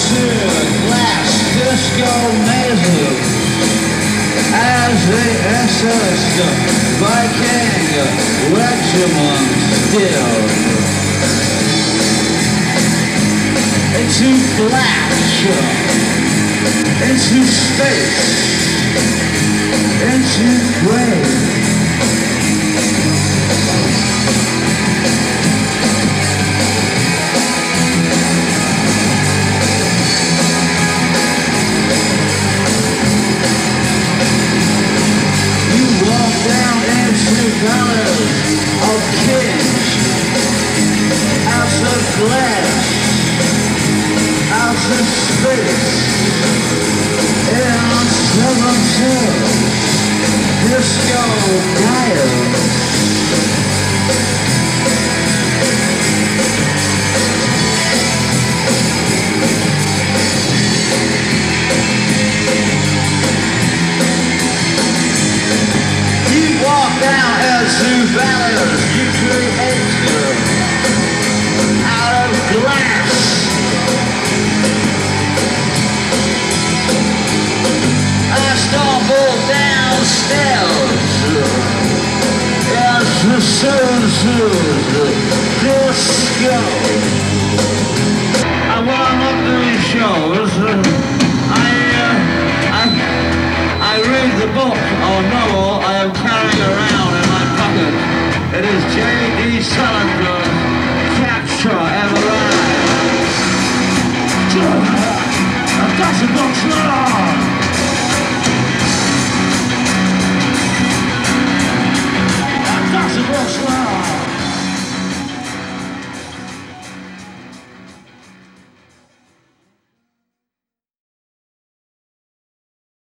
glass disco maze as the SS Viking regiment still into flash, into space, into gray. Colors of kings, house of glass, house of space, and 7 disco dials. Down Elsu Valley, you create out of glass. I stumbled downstairs as the sun's disco. I won up the shows.